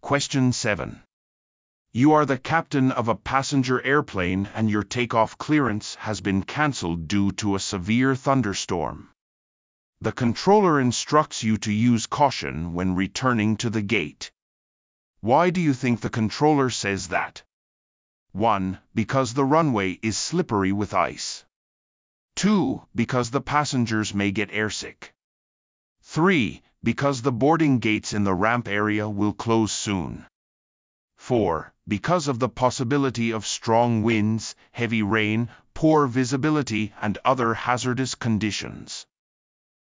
Question 7. You are the captain of a passenger airplane and your takeoff clearance has been cancelled due to a severe thunderstorm. The controller instructs you to use caution when returning to the gate. Why do you think the controller says that? 1. Because the runway is slippery with ice. 2. Because the passengers may get airsick. 3. Because the boarding gates in the ramp area will close soon. 4. Because of the possibility of strong winds, heavy rain, poor visibility, and other hazardous conditions.